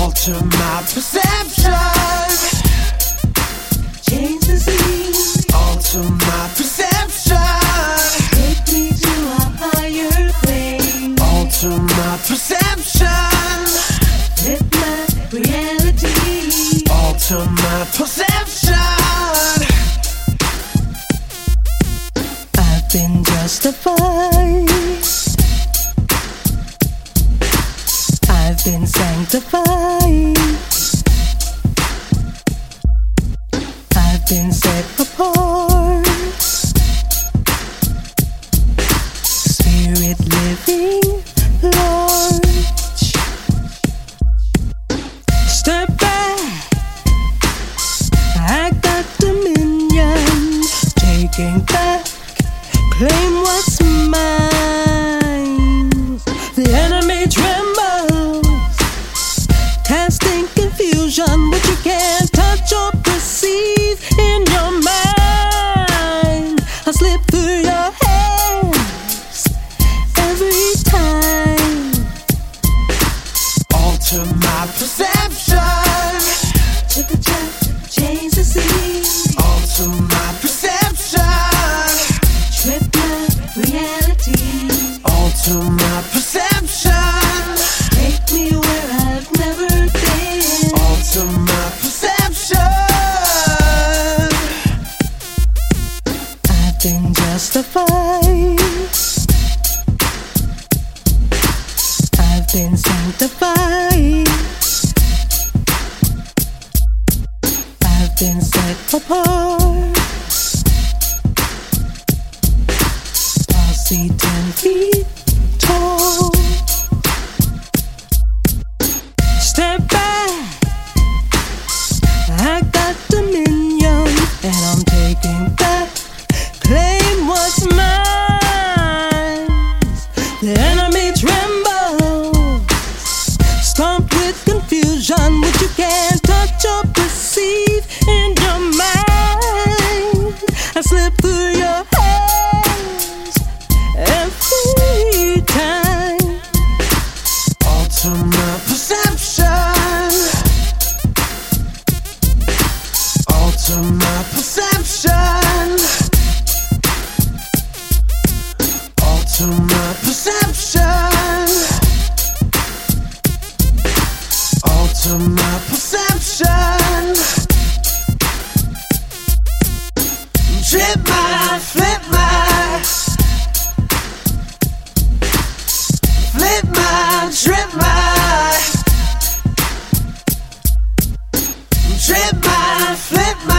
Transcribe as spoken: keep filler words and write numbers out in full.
Alter my perception. Change the scene. Alter my perception. Take me to a higher plane. Alter my perception. Flip my reality. Alter my perception. I've been justified. I've been sanctified. I've been set apart. Spirit living large. Step back. I got dominion. Taking back. Claim what's mine. The enemy trembles, casting confusion, but you can't touch or perceive in your mind. I slip through your hands every time. Alter my perception. To the top, change the scene. Alter my perception. Trip my reality. Alter my perception. Take me where I've never been. Alter my perception. I've been justified. I've been sanctified. I've been set apart. I'll see ten feet tall. Step back. I got dominion, and I'm taking back. Claim what's mine. The enemy trembles, stomped with confusion, which you can't touch or perceive in your mind. I slip through your hands every time. Alter my perception. Alter my perception. Alter my perception. Alter my perception. Trip my, flip my. Flip my, trip my. Trip my, flip my.